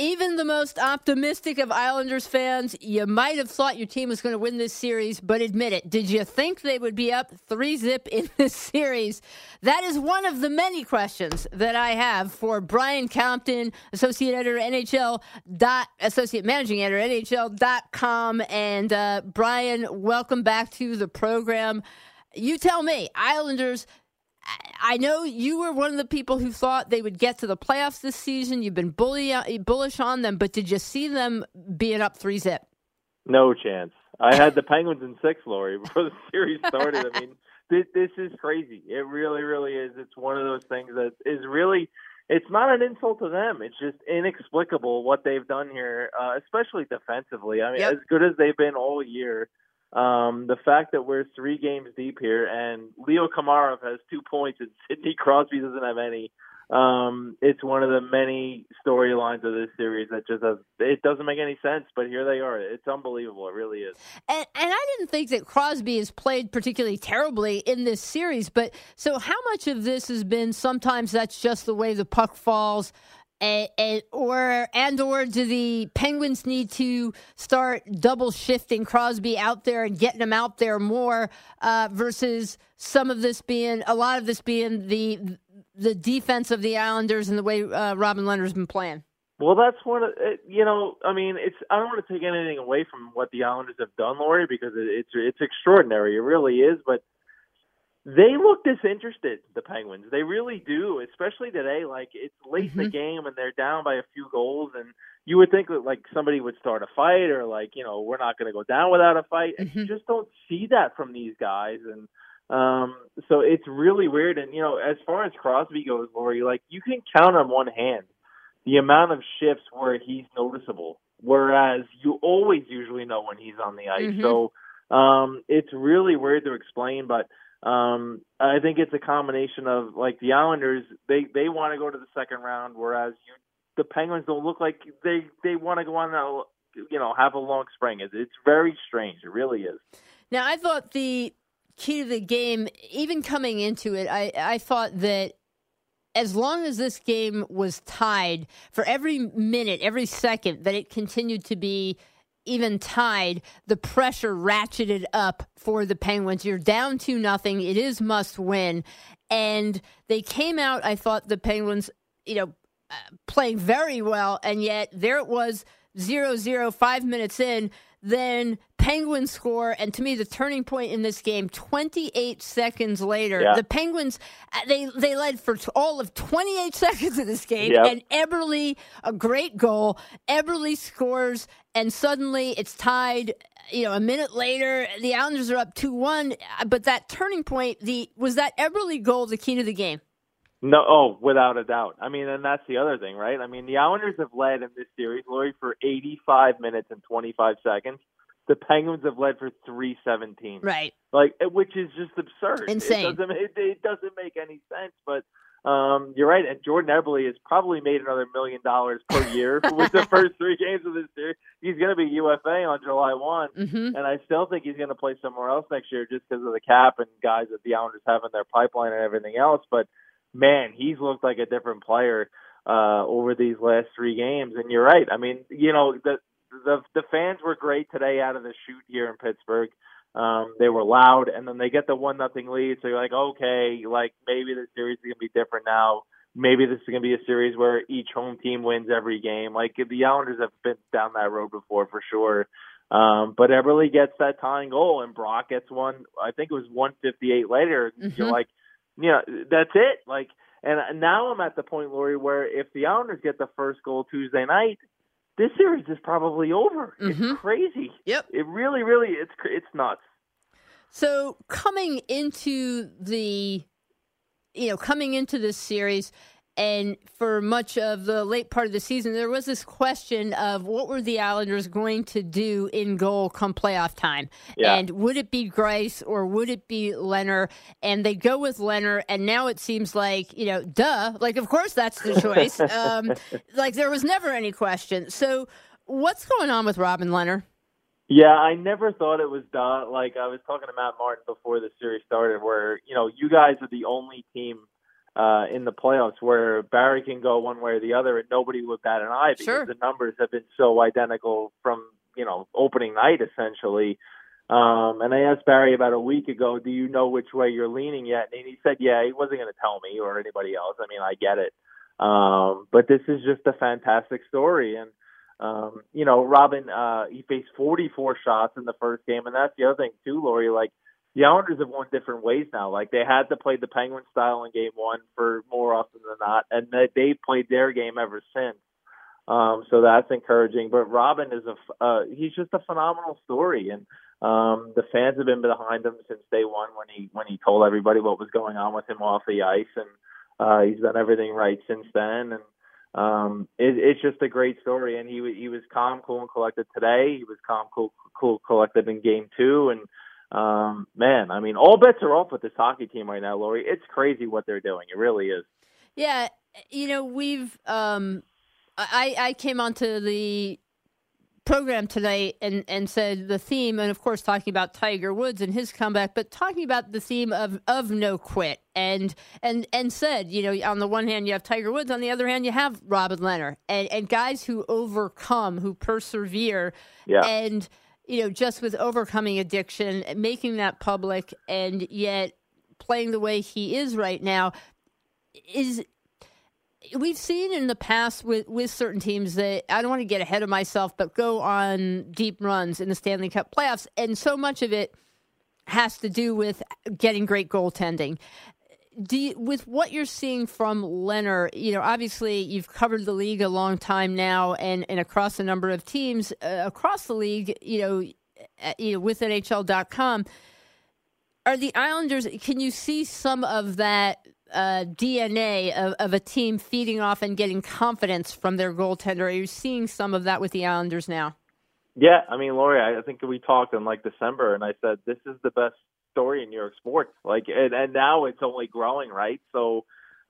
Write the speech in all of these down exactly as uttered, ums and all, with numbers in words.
even the most optimistic of Islanders fans, you might have thought your team was going to win this series, but admit it, did you think they would be up three zip in this series? That is one of the many questions that I have for Brian Compton, associate editor N H L dot associate managing editor N H L dot com. And uh, Brian, welcome back to the program. You tell me, Islanders. I know you were one of the people who thought they would get to the playoffs this season. You've been bully, bullish on them, but did you see them being up three zip? No chance. I had the Penguins in six, Lori, before the series started. I mean, this, this is crazy. It really, really is. It's one of those things that is really, it's not an insult to them. It's just inexplicable what they've done here, uh, especially defensively. I mean, yep. As good as they've been all year. Um, the fact that we're three games deep here and Leo Komarov has two points and Sidney Crosby doesn't have any. Um, it's one of the many storylines of this series that just has, it doesn't make any sense, but here they are. It's unbelievable. It really is. And, and I didn't think that Crosby has played particularly terribly in this series, but so how much of this has been sometimes that's just the way the puck falls? And, and, or and or do the Penguins need to start double shifting Crosby out there and getting him out there more uh, versus some of this being a lot of this being the the defense of the Islanders and the way uh, Robin Lehner's been playing? Well, that's one of you know. I mean, it's I don't want to take anything away from what the Islanders have done, Lori, because it, it's it's extraordinary. It really is, but. They look disinterested, the Penguins. They really do, especially today. Like, it's late mm-hmm. in the game and they're down by a few goals, and you would think that, like, somebody would start a fight or, like, you know, we're not going to go down without a fight. And mm-hmm. you just don't see that from these guys. And um, so it's really weird. And, you know, as far as Crosby goes, Lori, like, you can count on one hand the amount of shifts where he's noticeable, whereas you always usually know when he's on the ice. Mm-hmm. So um, it's really weird to explain, but Um, I think it's a combination of, like, the Islanders, they, they want to go to the second round, whereas you, the Penguins don't look like they, they want to go on, a, you know, have a long spring. It's, it's very strange. It really is. Now, I thought the key to the game, even coming into it, I, I thought that as long as this game was tied, for every minute, every second that it continued to be even tied, the pressure ratcheted up for the Penguins. You're down to nothing. It is must win. And they came out, I thought the Penguins, you know, uh, playing very well. And yet there it was zero zero, five minutes in. Then Penguins score, and to me, the turning point in this game, twenty-eight seconds later, yeah. the Penguins, they they led for all of twenty-eight seconds of this game, yep. and Eberle, a great goal, Eberle scores, and suddenly it's tied, you know, a minute later, the Islanders are up two one, but that turning point, the was that Eberle goal the key to the game? No, oh, without a doubt. I mean, and that's the other thing, right? I mean, the Islanders have led in this series, Lori, for eighty-five minutes and twenty-five seconds. The Penguins have led for three seventeen. Right. Like, which is just absurd. Insane. It doesn't, it, it doesn't make any sense, but um, you're right. And Jordan Eberle has probably made another million dollars per year with the first three games of this series. He's going to be U F A on July first, mm-hmm. and I still think he's going to play somewhere else next year just because of the cap and guys that the Islanders have in their pipeline and everything else. But man, he's looked like a different player uh, over these last three games. And you're right. I mean, you know, the the the fans were great today out of the chute here in Pittsburgh. Um, they were loud, and then they get the one nothing lead. So you're like, okay, like maybe the series is gonna be different now. Maybe this is gonna be a series where each home team wins every game. Like the Islanders have been down that road before for sure. Um, but Eberle gets that tying goal, and Brock gets one. I think it was one fifty-eight later. Mm-hmm. You're like, yeah, that's it. Like, and now I'm at the point, Lori, where if the Islanders get the first goal Tuesday night, this series is probably over. Mm-hmm. It's crazy. Yep. It really, really, it's it's nuts. So coming into the, you know, coming into this series, and for much of the late part of the season, there was this question of what were the Islanders going to do in goal come playoff time? Yeah. And would it be Greiss or would it be Lehner? And they go with Lehner, and now it seems like, you know, duh, like, of course that's the choice. um, like, there was never any question. So what's going on with Robin Lehner? Yeah, I never thought it was duh. Like, I was talking to Matt Martin before the series started where, you know, you guys are the only team uh, in the playoffs where Barry can go one way or the other and nobody would bat an eye because sure. the numbers have been so identical from, you know, opening night essentially. Um, and I asked Barry about a week ago, do you know which way you're leaning yet? And he said, yeah, he wasn't going to tell me or anybody else. I mean, I get it. Um, but this is just a fantastic story. And, um, you know, Robin, uh, he faced forty-four shots in the first game. And that's the other thing too, Lori, like the Islanders have won different ways now. Like they had to play the Penguin style in game one for more often than not. And they, they played their game ever since. Um, so that's encouraging, but Robin is a, uh, he's just a phenomenal story. And, um, the fans have been behind him since day one when he, when he told everybody what was going on with him off the ice. And, uh, he's done everything right since then. And, um, it, it's just a great story. And he, he was calm, cool, and collected today. He was calm, cool, cool, collected in game two. And, um, man, I mean, all bets are off with this hockey team right now, Lori. It's crazy what they're doing. It really is. Yeah. You know, we've, um, I, I came onto the program today and, and said the theme, and of course talking about Tiger Woods and his comeback, but talking about the theme of, of no quit, and and and said, you know, on the one hand you have Tiger Woods, on the other hand you have Robin Lehner, and, and guys who overcome, who persevere, yeah. and you know, just with overcoming addiction, making that public, and yet playing the way he is right now is. We've seen in the past with, with certain teams that, I don't want to get ahead of myself, but go on deep runs in the Stanley Cup playoffs. And so much of it has to do with getting great goaltending. Do you, with what you're seeing from Lehner, you know, obviously you've covered the league a long time now and, and across a number of teams uh, across the league, you know, uh, you know, with N H L dot com. Are the Islanders, can you see some of that Uh, D N A of, of a team feeding off and getting confidence from their goaltender? Are you seeing some of that with the Islanders now? Yeah, I mean, Lori, I think we talked in like December, and I said this is the best story in New York sports. Like, and, and now it's only growing, right? So,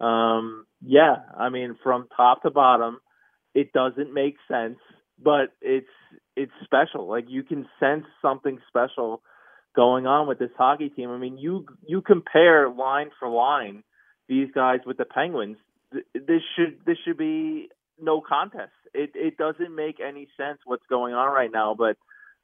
um, yeah, I mean, from top to bottom, it doesn't make sense, but it's it's special. Like, you can sense something special going on with this hockey team. I mean, you you compare line for line these guys with the Penguins, this should this should be no contest. It it doesn't make any sense what's going on right now. But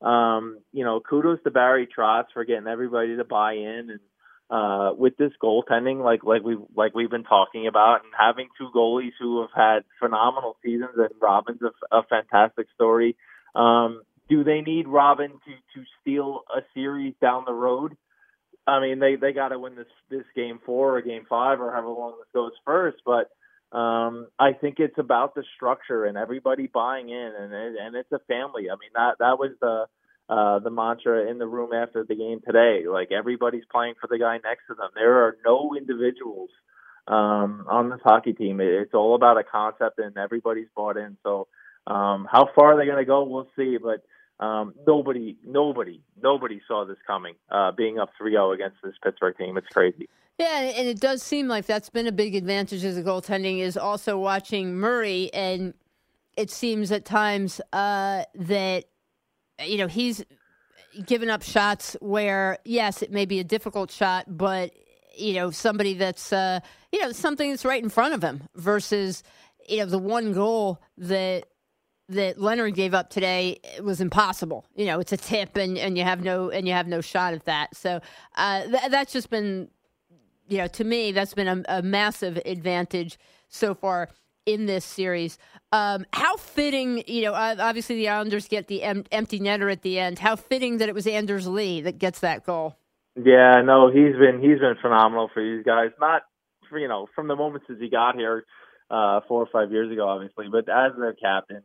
um, you know, kudos to Barry Trotz for getting everybody to buy in, and uh, with this goaltending, like like we like we've been talking about, and having two goalies who have had phenomenal seasons, and Robin's a, a fantastic story. Um, do they need Robin to to steal a series down the road? I mean, they, they got to win this, this game four or game five or however long this goes first. But um, I think it's about the structure and everybody buying in, and and it's a family. I mean, that that was the uh, the mantra in the room after the game today. Like, everybody's playing for the guy next to them. There are no individuals um, on this hockey team. It's all about a concept, and everybody's bought in. So um, how far they're going to go, we'll see. But Um, nobody, nobody, nobody saw this coming, uh, being up three oh against this Pittsburgh team. It's crazy. Yeah, and it does seem like that's been a big advantage as a goaltending, is also watching Murray, and it seems at times uh, that, you know, he's given up shots where, yes, it may be a difficult shot, but, you know, somebody that's, uh, you know, something that's right in front of him versus, you know, the one goal that that Leonard gave up today was impossible. You know, it's a tip, and, and you have no and you have no shot at that. So uh, th- that's just been, you know, to me, that's been a, a massive advantage so far in this series. Um, how fitting, you know, obviously the Islanders get the em- empty netter at the end. How fitting that it was Anders Lee that gets that goal. Yeah, no, he's been he's been phenomenal for these guys. Not for, you know, from the moment since he got here uh, four or five years ago, obviously, but as their captain.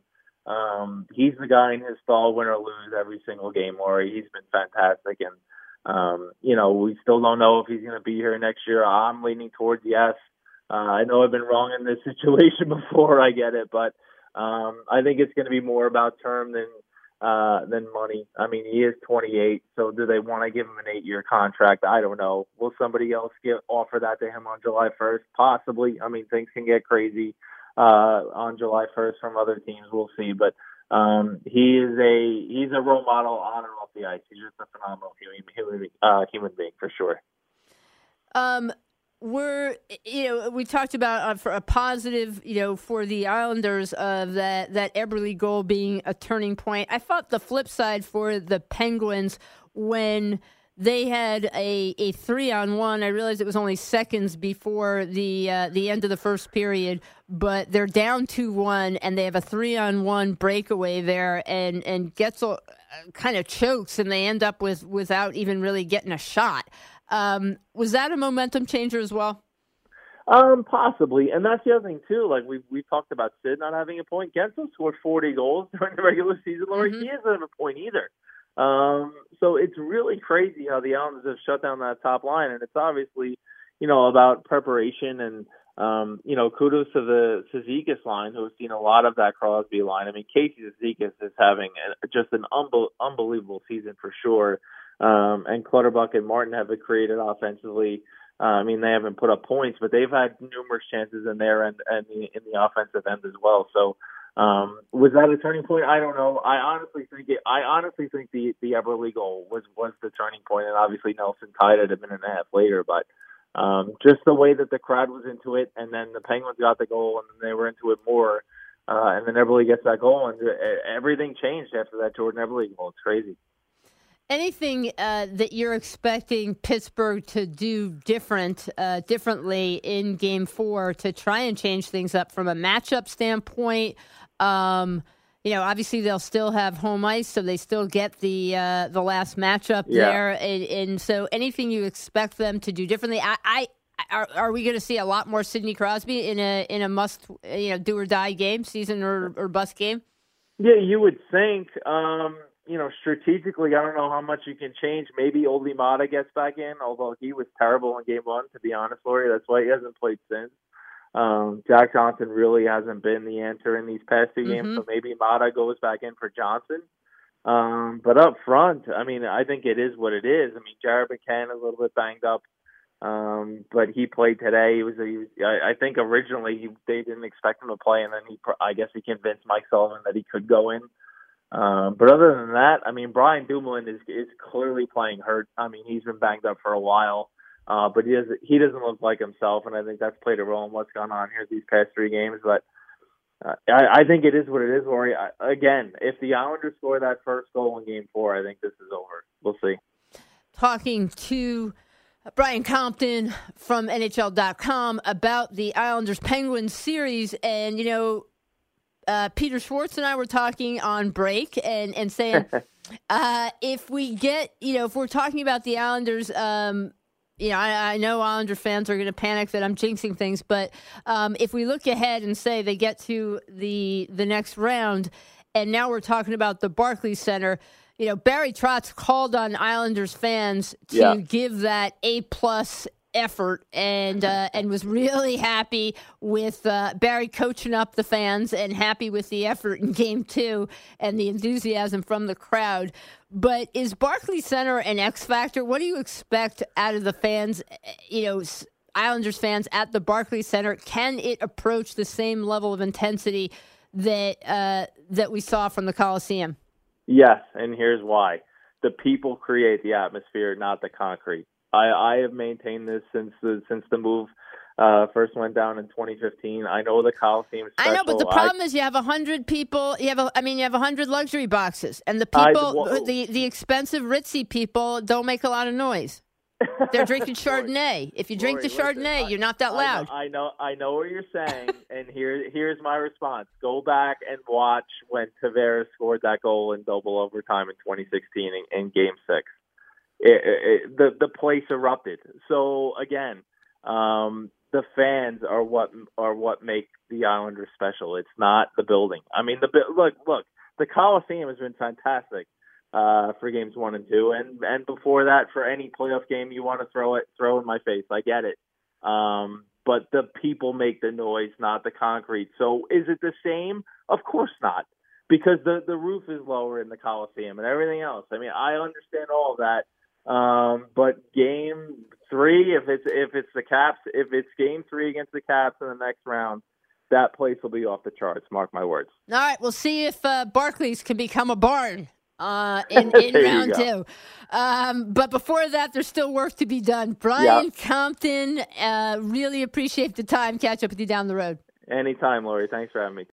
Um, he's the guy in his stall, win or lose, every single game, Lori. He's been fantastic. And, um, you know, we still don't know if he's going to be here next year. I'm leaning towards yes. Uh, I know I've been wrong in this situation before, I get it, but um, I think it's going to be more about term than uh, than money. I mean, he is twenty-eight, so do they want to give him an eight-year contract? I don't know. Will somebody else get offer that to him on July first? Possibly. I mean, things can get crazy uh, on July first from other teams. We'll see. But um, he is a he's a role model on and off the ice. He's just a phenomenal human human, uh, human being for sure. Um, we're, you know, we talked about uh, for a positive, you know, for the Islanders of that, that Eberle goal being a turning point. I thought the flip side for the Penguins when they had a, a three on one. I realized it was only seconds before the uh, the end of the first period, but they're down two one and they have a three on one breakaway there, and and Getzel kind of chokes and they end up with without even really getting a shot. Um, was that a momentum changer as well? Um, possibly, and that's the other thing too. Like we we talked about Sid not having a point. Gensel scored forty goals during the regular season. Lori, mm-hmm. He doesn't have a point either. Um, so it's really crazy how the Islanders have shut down that top line, and it's obviously, you know, about preparation and um, you know, kudos to the Cizikas line who has seen a lot of that Crosby line. I mean, Casey Cizikas is having a, just an unbe- unbelievable season for sure. Um, and Clutterbuck and Martin have created offensively. Uh, I mean, they haven't put up points, but they've had numerous chances in there and, and the, in the offensive end as well. So, um, was that a turning point? I don't know. I honestly think it, I honestly think the, the Eberle goal was, was the turning point, and obviously Nelson tied it a minute and a half later. But um, just the way that the crowd was into it, and then the Penguins got the goal, and then they were into it more, uh, and then Eberle gets that goal, and everything changed after that Jordan Eberle goal. It's crazy. Anything uh, that you're expecting Pittsburgh to do different, uh, differently in Game Four to try and change things up from a matchup standpoint? Um, you know, obviously they'll still have home ice, so they still get the uh, the last matchup yeah. there. And, and so, anything you expect them to do differently? I, I are, are we going to see a lot more Sidney Crosby in a in a must you know do or die game, season or, or bust game? Yeah, you would think. Um... You know, strategically, I don't know how much you can change. Maybe Olli Mata gets back in, although he was terrible in game one, to be honest, Lori. That's why he hasn't played since. Um, Jack Johnson really hasn't been the answer in these past two games, mm-hmm. so maybe Mata goes back in for Johnson. Um, but up front, I mean, I think it is what it is. I mean, Jared McCann is a little bit banged up, um, but he played today. He was, he was I, I think originally he, they didn't expect him to play, and then he, I guess he convinced Mike Sullivan that he could go in. Um, but other than that, I mean, Brian Dumoulin is is clearly playing hurt. I mean, he's been banged up for a while, uh, but he doesn't he doesn't look like himself, and I think that's played a role in what's gone on here these past three games. But uh, I, I think it is what it is, Rory. I, again, if the Islanders score that first goal in Game Four, I think this is over. We'll see. Talking to Brian Compton from N H L dot com about the Islanders-Penguins series, and you know. Uh, Peter Schwartz and I were talking on break and, and saying uh, if we get, you know, if we're talking about the Islanders, um, you know, I, I know Islander fans are going to panic that I'm jinxing things, but um, if we look ahead and say they get to the the next round, and now we're talking about the Barclays Center, you know, Barry Trotz called on Islanders fans to yeah. give that A-plus effort and uh, and was really happy with uh, Barry coaching up the fans and happy with the effort in game two and the enthusiasm from the crowd. But is Barclays Center an X factor? What do you expect out of the fans, you know, Islanders fans at the Barclays Center? Can it approach the same level of intensity that uh, that we saw from the Coliseum? Yes, and here's why. The people create the atmosphere, not the concrete. I, I have maintained this since the since the move uh, first went down in twenty fifteen. I know the Coliseum is special. I know, but the problem I, is you have a hundred people. You have, a, I mean, you have a hundred luxury boxes, and the people, I, well, the the expensive ritzy people, don't make a lot of noise. They're drinking Chardonnay. If you drink Lori, the Chardonnay, listen, you're not that loud. I know, I know, I know what you're saying, and here here's my response: go back and watch when Tavares scored that goal in double overtime in twenty sixteen in, in Game Six. It, it, the the place erupted. So again, um, the fans are what are what make the Islanders special. It's not the building. I mean, the look look the Coliseum has been fantastic uh, for games one and two, and and before that for any playoff game you want to throw it throw in my face. I get it, um, but the people make the noise, not the concrete. So is it the same? Of course not, because the the roof is lower in the Coliseum and everything else. I mean, I understand all of that. Um, but game three, if it's if it's the Caps, if it's game three against the Caps in the next round, that place will be off the charts. Mark my words. All right, we'll see if uh, Barclays can become a barn uh, in, in round two. Um, but before that, there's still work to be done. Brian yep. Compton, uh, really appreciate the time. Catch up with you down the road. Anytime, Lori. Thanks for having me.